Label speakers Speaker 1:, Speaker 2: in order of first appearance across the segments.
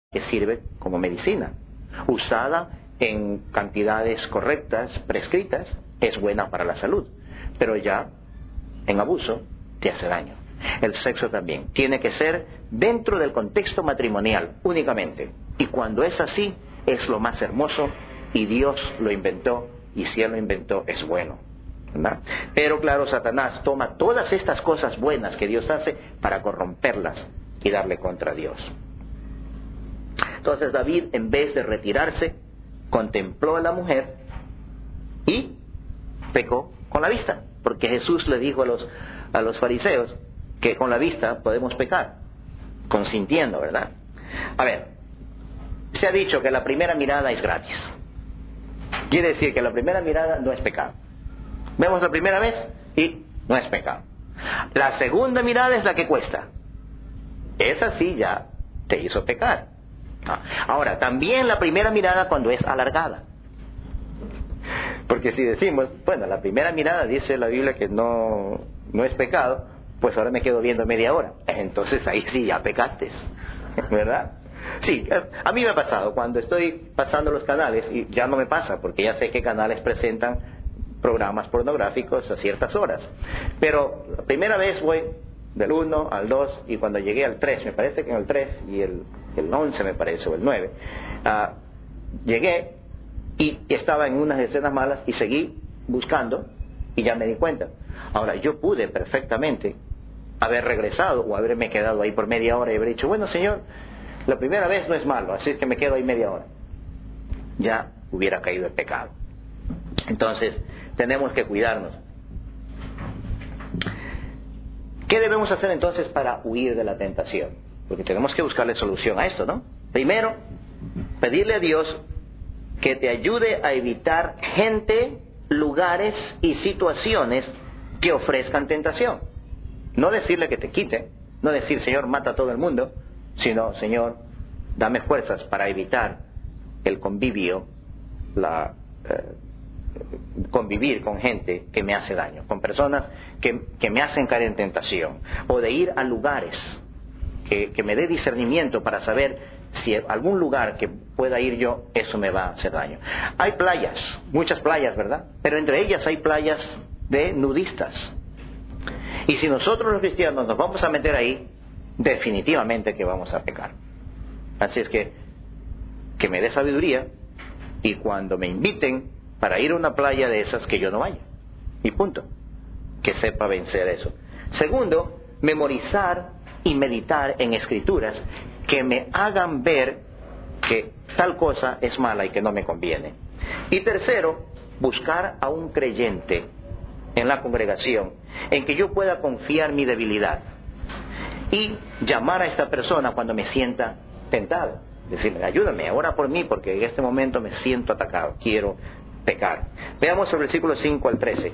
Speaker 1: que sirve como medicina. Usada en cantidades correctas, prescritas, es buena para la salud. Pero ya, en abuso, te hace daño. El sexo también. Tiene que ser dentro del contexto matrimonial, únicamente. Y cuando es así, es lo más hermoso, y Dios lo inventó, y si Él lo inventó, es bueno, ¿verdad? Pero claro, Satanás toma todas estas cosas buenas que Dios hace para corromperlas y darle contra Dios. Entonces David, en vez de retirarse, contempló a la mujer y pecó con la vista, porque Jesús le dijo a los fariseos que con la vista podemos pecar, consintiendo, ¿verdad? A ver, se ha dicho que la primera mirada es gratis. Quiere decir que la primera mirada no es pecado. Vemos la primera vez y no es pecado. La segunda mirada es la que cuesta. Esa sí ya te hizo pecar. Ahora, también la primera mirada cuando es alargada. Porque si decimos, bueno, la primera mirada dice la Biblia que no es pecado, pues ahora me quedo viendo media hora. Entonces ahí sí ya pecaste, ¿verdad? Sí, a mí me ha pasado, cuando estoy pasando los canales, y ya no me pasa, porque ya sé qué canales presentan programas pornográficos a ciertas horas. Pero la primera vez voy del 1 al 2, y cuando llegué al 3, me parece que en el 3 y el 11 me parece, o el 9, llegué y estaba en unas escenas malas y seguí buscando y ya me di cuenta. Ahora, yo pude perfectamente haber regresado o haberme quedado ahí por media hora y haber dicho, bueno, Señor, la primera vez no es malo, así es que me quedo ahí media hora. Ya hubiera caído en pecado. Entonces, tenemos que cuidarnos. ¿Qué debemos hacer entonces para huir de la tentación? Porque tenemos que buscarle solución a esto, ¿no? Primero, pedirle a Dios que te ayude a evitar gente, lugares y situaciones que ofrezcan tentación. No decirle que te quite, no decir, Señor, mata a todo el mundo, sino, Señor, dame fuerzas para evitar el convivio, convivir con gente que me hace daño, con personas que me hacen caer en tentación, o de ir a lugares que me dé discernimiento para saber si algún lugar que pueda ir yo, eso me va a hacer daño. Hay playas, muchas playas, ¿verdad? Pero entre ellas hay playas de nudistas. Y si nosotros los cristianos nos vamos a meter ahí, definitivamente que vamos a pecar. Así es que me dé sabiduría, y cuando me inviten para ir a una playa de esas, que yo no vaya. Y punto. Que sepa vencer eso. Segundo, memorizar y meditar en escrituras que me hagan ver que tal cosa es mala y que no me conviene. Y tercero, buscar a un creyente en la congregación en que yo pueda confiar mi debilidad y llamar a esta persona cuando me sienta tentado. Decirle, ayúdame, ora por mí, porque en este momento me siento atacado, quiero pecar. Veamos el versículo 5 al 13.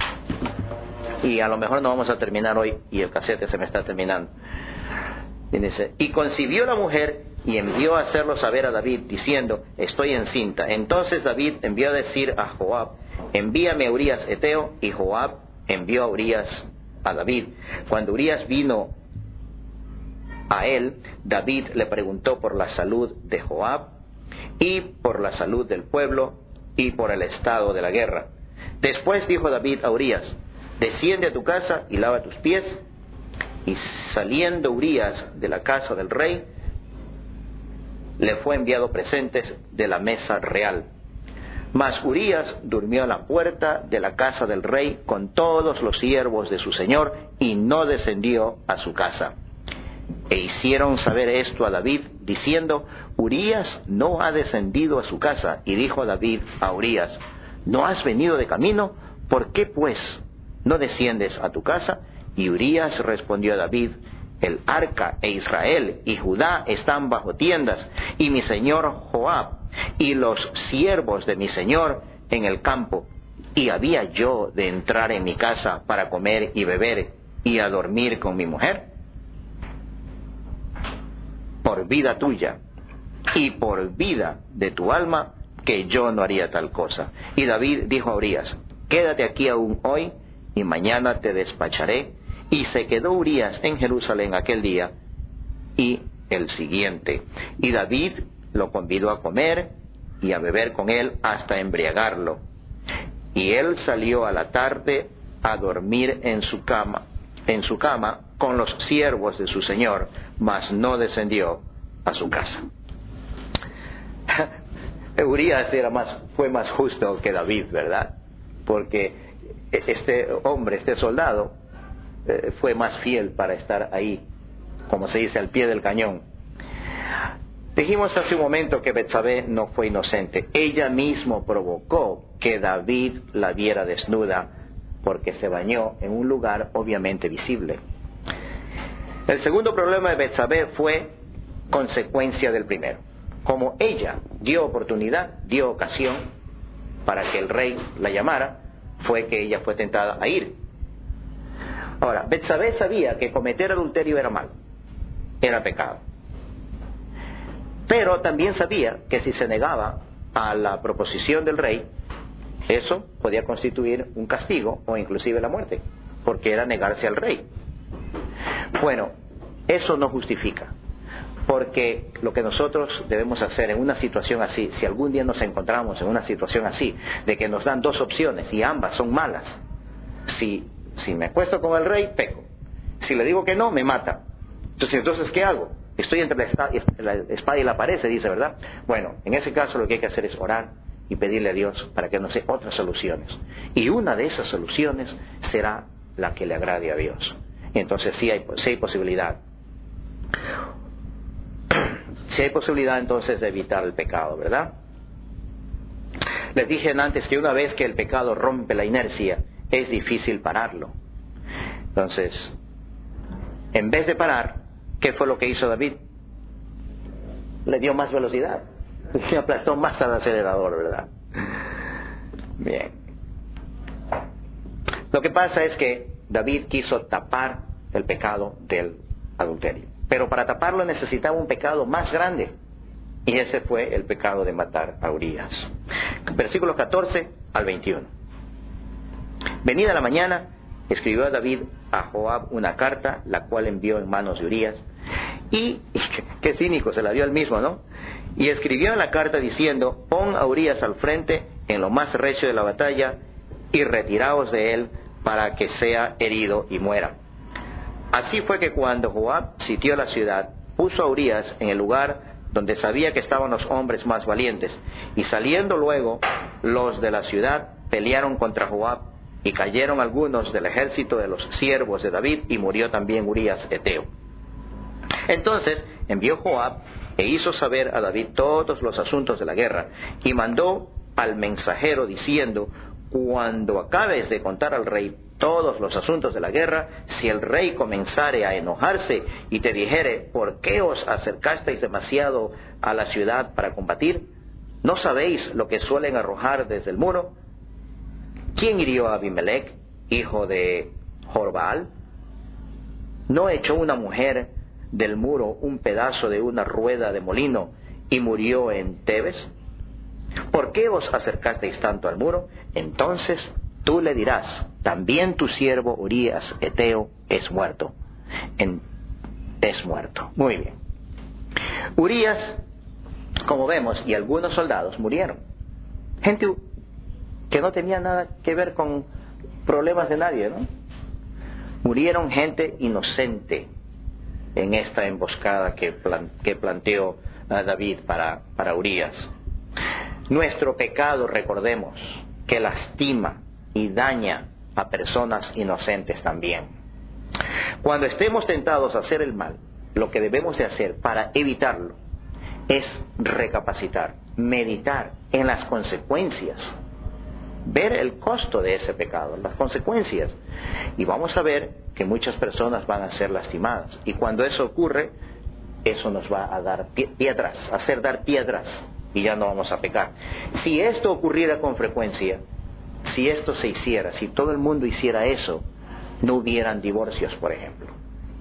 Speaker 1: Y a lo mejor no vamos a terminar hoy, y el casete se me está terminando. Y dice, y concibió la mujer y envió a hacerlo saber a David, diciendo, estoy encinta. Entonces David envió a decir a Joab, envíame a Urías Eteo, y Joab envió a Urías a David. Cuando Urías vino a él, David le preguntó por la salud de Joab, y por la salud del pueblo, y por el estado de la guerra. Después dijo David a Urías, desciende a tu casa y lava tus pies. Y saliendo Urías de la casa del rey, le fue enviado presentes de la mesa real. Mas Urías durmió a la puerta de la casa del rey con todos los siervos de su señor, y no descendió a su casa. E hicieron saber esto a David, diciendo, Urías no ha descendido a su casa. Y dijo David a Urías, ¿no has venido de camino? ¿Por qué pues no desciendes a tu casa? Y Urías respondió a David, el arca e Israel y Judá están bajo tiendas, y mi señor Joab y los siervos de mi señor en el campo. ¿Y había yo de entrar en mi casa para comer y beber y a dormir con mi mujer? Por vida tuya y por vida de tu alma, que yo no haría tal cosa. Y David dijo a Urías, quédate aquí aún hoy, y mañana te despacharé. Y se quedó Urías en Jerusalén aquel día, y el siguiente. Y David lo convidó a comer y a beber con él hasta embriagarlo. Y él salió a la tarde a dormir en su cama con los siervos de su señor, mas no descendió a su casa. Urías fue más justo que David, ¿verdad? Porque este hombre, este soldado, fue más fiel para estar ahí, como se dice, al pie del cañón. Dijimos hace un momento que Betsabé no fue inocente. Ella misma provocó que David la viera desnuda porque se bañó en un lugar obviamente visible. El segundo problema de Betsabé fue consecuencia del primero. Como ella dio oportunidad, dio ocasión para que el rey la llamara, fue que ella fue tentada a ir. Ahora, Betsabé sabía que cometer adulterio era mal, era pecado. Pero también sabía que si se negaba a la proposición del rey, eso podía constituir un castigo o inclusive la muerte, porque era negarse al rey. Bueno, eso no justifica, porque lo que nosotros debemos hacer en una situación así, si algún día nos encontramos en una situación así, de que nos dan dos opciones y ambas son malas, si me acuesto con el rey, peco. Si le digo que no, me mata. Entonces, ¿qué hago? Estoy entre la espada y la pared, se dice, ¿verdad? Bueno, en ese caso lo que hay que hacer es orar y pedirle a Dios para que nos dé otras soluciones. Y una de esas soluciones será la que le agrade a Dios. Y entonces sí hay posibilidad. Sí hay posibilidad entonces de evitar el pecado, ¿verdad? Les dije antes que una vez que el pecado rompe la inercia, es difícil pararlo. Entonces, en vez de parar, ¿qué fue lo que hizo David? Le dio más velocidad. Le aplastó más al acelerador, ¿verdad? Bien. Lo que pasa es que David quiso tapar el pecado del adulterio. Pero para taparlo necesitaba un pecado más grande. Y ese fue el pecado de matar a Urías. Versículos 14 al 21. Venida la mañana, escribió David a Joab una carta, la cual envió en manos de Urías. Y qué cínico, se la dio él mismo, ¿no? Y escribió en la carta diciendo: pon a Urías al frente en lo más recio de la batalla y retiraos de él para que sea herido y muera. Así fue que cuando Joab sitió la ciudad, puso a Urías en el lugar donde sabía que estaban los hombres más valientes, y saliendo luego los de la ciudad pelearon contra Joab, y cayeron algunos del ejército de los siervos de David, y murió también Urías Eteo. Entonces envió Joab e hizo saber a David todos los asuntos de la guerra, y mandó al mensajero diciendo: cuando acabes de contar al rey todos los asuntos de la guerra, si el rey comenzare a enojarse y te dijere: ¿por qué os acercasteis demasiado a la ciudad para combatir? ¿No sabéis lo que suelen arrojar desde el muro? ¿Quién hirió a Abimelech, hijo de Jorbaal? ¿No echó una mujer del muro un pedazo de una rueda de molino y murió en Tebes? ¿Por qué os acercasteis tanto al muro? Entonces tú le dirás: también tu siervo Urías Eteo es muerto. Es muerto. Muy bien. Urías, como vemos, y algunos soldados murieron. Gente que no tenía nada que ver con problemas de nadie, ¿no? Murieron gente inocente en esta emboscada que planteó David para Urías. Nuestro pecado, recordemos, que lastima y daña a personas inocentes también. Cuando estemos tentados a hacer el mal, lo que debemos de hacer para evitarlo es recapacitar, meditar en las consecuencias, ver el costo de ese pecado, las consecuencias. Y vamos a ver que muchas personas van a ser lastimadas. Y cuando eso ocurre, eso nos va a dar pie atrás, hacer dar pie atrás, y ya no vamos a pecar. Si esto ocurriera con frecuencia, si esto se hiciera, si todo el mundo hiciera eso, no hubieran divorcios, por ejemplo.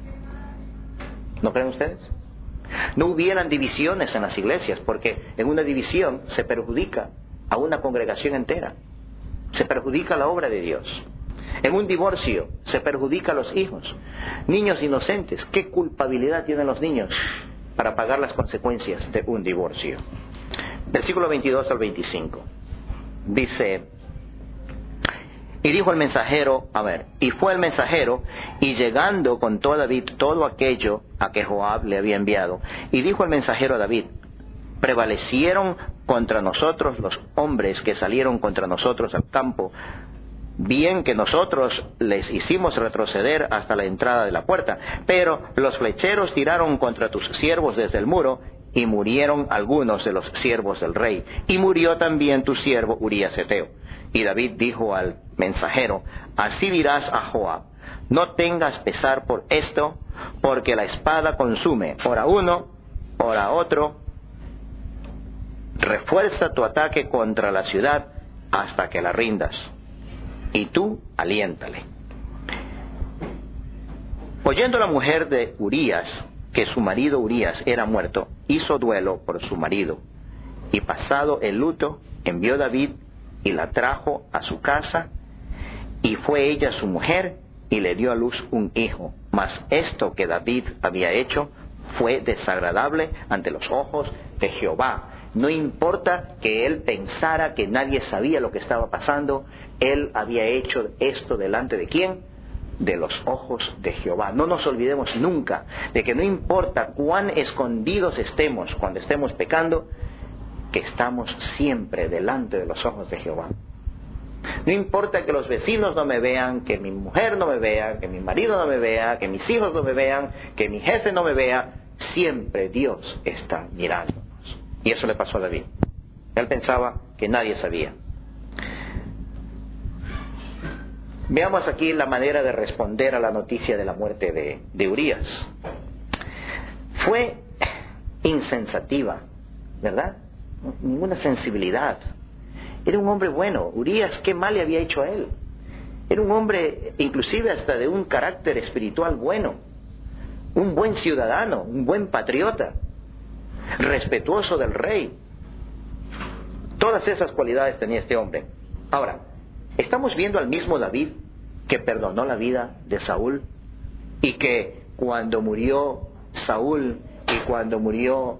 Speaker 1: ¿No creen ustedes? No hubieran divisiones en las iglesias, porque en una división se perjudica a una congregación entera. Se perjudica la obra de Dios. En un divorcio se perjudica a los hijos. Niños inocentes, ¿qué culpabilidad tienen los niños para pagar las consecuencias de un divorcio. Versículo 22 al 25. Dice, y dijo el mensajero, y fue el mensajero, y llegando contó a David todo aquello a que Joab le había enviado. Y dijo el mensajero a David, prevalecieron contra nosotros los hombres que salieron contra nosotros al campo, bien que nosotros les hicimos retroceder hasta la entrada de la puerta, pero los flecheros tiraron contra tus siervos desde el muro, y murieron algunos de los siervos del rey, y murió también tu siervo Urías Heteo. Y David dijo al mensajero, así dirás a Joab, no tengas pesar por esto, porque la espada consume, ora uno, ora otro. Refuerza tu ataque contra la ciudad hasta que la rindas, y tú aliéntale. Oyendo la mujer de Urías que su marido Urías era muerto, hizo duelo por su marido, y pasado el luto, envió David y la trajo a su casa, y fue ella su mujer, y le dio a luz un hijo. Mas esto que David había hecho fue desagradable ante los ojos de Jehová. No importa que él pensara que nadie sabía lo que estaba pasando, él había hecho esto delante de ¿quién? De los ojos de Jehová. No nos olvidemos nunca de que no importa cuán escondidos estemos cuando estemos pecando, que estamos siempre delante de los ojos de Jehová. No importa que los vecinos no me vean, que mi mujer no me vea, que mi marido no me vea, que mis hijos no me vean, que mi jefe no me vea, siempre Dios está mirándonos. Y eso le pasó a David. Él pensaba que nadie sabía. Veamos aquí la manera de responder a la noticia de la muerte de Urías. Fue insensativa, ¿verdad? Ninguna sensibilidad. Era un hombre bueno. Urías, ¿qué mal le había hecho a él? Era un hombre inclusive hasta de un carácter espiritual bueno, un buen ciudadano, un buen patriota, respetuoso del rey. Todas esas cualidades tenía este hombre. Ahora, estamos viendo al mismo David que perdonó la vida de Saúl, y que cuando murió Saúl y cuando murió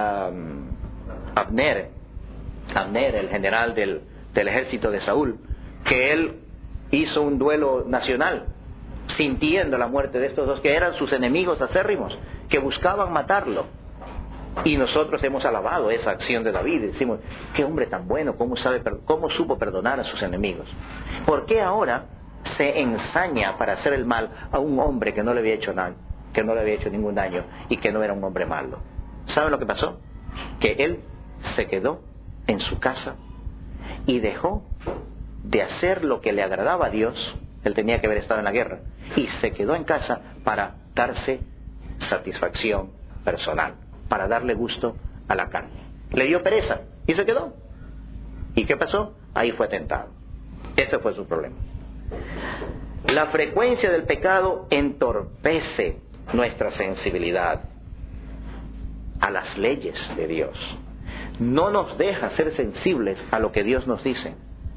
Speaker 1: Abner, el general del ejército de Saúl, que él hizo un duelo nacional sintiendo la muerte de estos dos que eran sus enemigos acérrimos, que buscaban matarlo. Y nosotros hemos alabado esa acción de David y decimos, qué hombre tan bueno, cómo supo perdonar a sus enemigos. ¿Por qué ahora se ensaña para hacer el mal a un hombre que no le había hecho nada, que no le había hecho ningún daño y que no era un hombre malo? ¿Saben lo que pasó? Que él se quedó en su casa y dejó de hacer lo que le agradaba a Dios. Él tenía que haber estado en la guerra, y se quedó en casa para darse satisfacción personal, para darle gusto a la carne. Le dio pereza y se quedó. ¿Y qué pasó? Ahí fue tentado. Ese fue su problema. La frecuencia del pecado entorpece nuestra sensibilidad a las leyes de Dios. No nos deja ser sensibles a lo que Dios nos dice.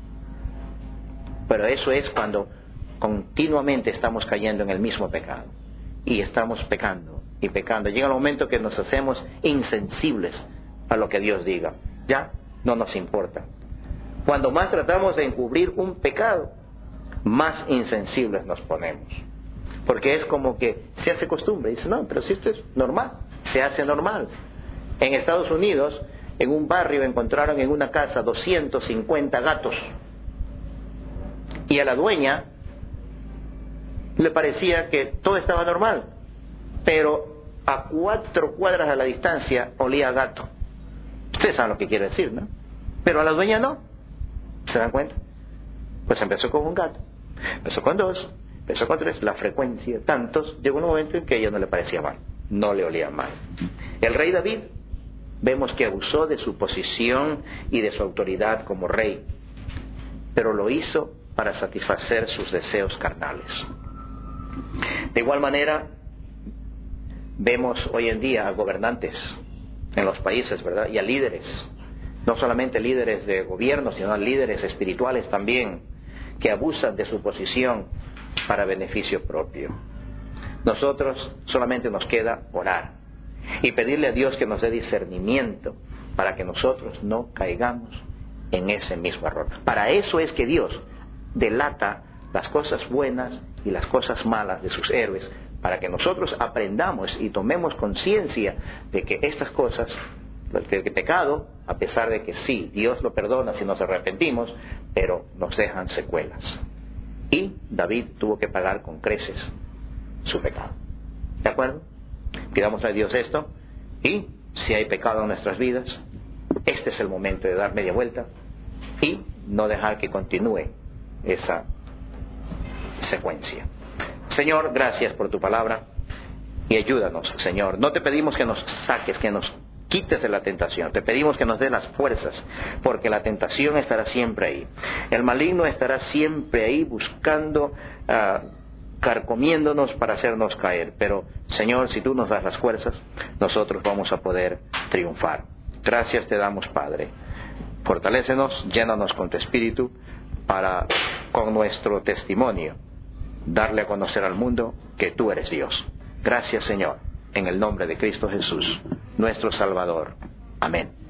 Speaker 1: Pero eso es cuando continuamente estamos cayendo en el mismo pecado. Y estamos pecando y pecando. Llega el momento que nos hacemos insensibles a lo que Dios diga. Ya no nos importa. Cuando más tratamos de encubrir un pecado, más insensibles nos ponemos. Porque es como que se hace costumbre. Dice, no, pero si esto es normal, se hace normal. En Estados Unidos, en un barrio encontraron en una casa 250 gatos. Y a la dueña le parecía que todo estaba normal, pero a 4 cuadras a la distancia olía a gato. Ustedes saben lo que quiere decir, ¿no? Pero a la dueña no. ¿Se dan cuenta? Pues empezó con un gato, empezó con 2, empezó con 3, la frecuencia, tantos, llegó un momento en que a ella no le parecía mal, no le olía mal. El rey David, vemos que abusó de su posición y de su autoridad como rey, pero lo hizo para satisfacer sus deseos carnales. De igual manera, vemos hoy en día a gobernantes en los países, ¿verdad? Y a líderes, no solamente líderes de gobierno, sino a líderes espirituales también, que abusan de su posición para beneficio propio. Nosotros solamente nos queda orar y pedirle a Dios que nos dé discernimiento para que nosotros no caigamos en ese mismo error. Para eso es que Dios delata las cosas buenas y las cosas malas de sus héroes, para que nosotros aprendamos y tomemos conciencia de que estas cosas, el pecado, a pesar de que sí, Dios lo perdona si nos arrepentimos, pero nos dejan secuelas. Y David tuvo que pagar con creces su pecado. ¿De acuerdo? Pidámosle a Dios esto, y si hay pecado en nuestras vidas, este es el momento de dar media vuelta y no dejar que continúe esa secuencia. Señor, gracias por tu palabra y ayúdanos, Señor. No te pedimos que nos saques, que nos quites de la tentación. Te pedimos que nos dé las fuerzas, porque la tentación estará siempre ahí. El maligno estará siempre ahí buscando, carcomiéndonos para hacernos caer. Pero, Señor, si tú nos das las fuerzas, nosotros vamos a poder triunfar. Gracias te damos, Padre. Fortalécenos, llénanos con tu Espíritu para, con nuestro testimonio, darle a conocer al mundo que tú eres Dios. Gracias, Señor, en el nombre de Cristo Jesús, nuestro Salvador. Amén.